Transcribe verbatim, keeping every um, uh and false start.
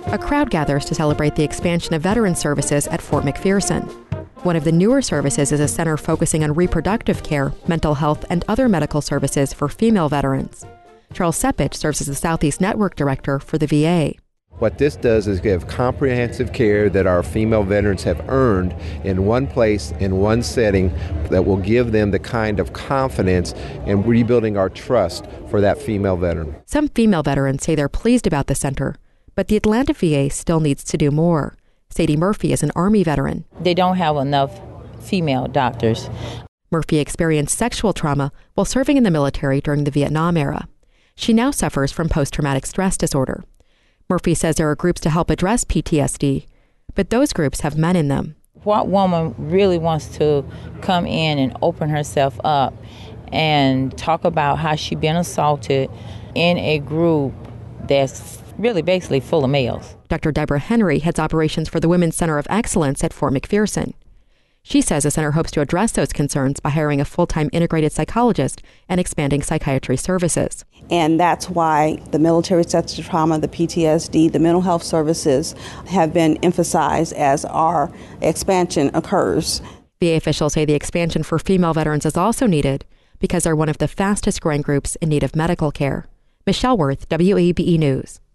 A crowd gathers to celebrate the expansion of veteran services at Fort McPherson. One of the newer services is a center focusing on reproductive care, mental health, and other medical services for female veterans. Charles Sepich serves as the Southeast Network Director for the V A. What this does is give comprehensive care that our female veterans have earned in one place, in one setting, that will give them the kind of confidence in rebuilding our trust for that female veteran. Some female veterans say they're pleased about the center, but the Atlanta V A still needs to do more. Sadie Murphy is an Army veteran. They don't have enough female doctors. Murphy experienced sexual trauma while serving in the military during the Vietnam era. She now suffers from post-traumatic stress disorder. Murphy says there are groups to help address P T S D, but those groups have men in them. What woman really wants to come in and open herself up and talk about how she's been assaulted in a group that's really basically full of males? Doctor Deborah Henry heads operations for the Women's Center of Excellence at Fort McPherson. She says the center hopes to address those concerns by hiring a full-time integrated psychologist and expanding psychiatry services. And that's why the military sexual trauma, the P T S D, the mental health services have been emphasized as our expansion occurs. V A officials say the expansion for female veterans is also needed because they're one of the fastest growing groups in need of medical care. Michelle Worth, W A B E News.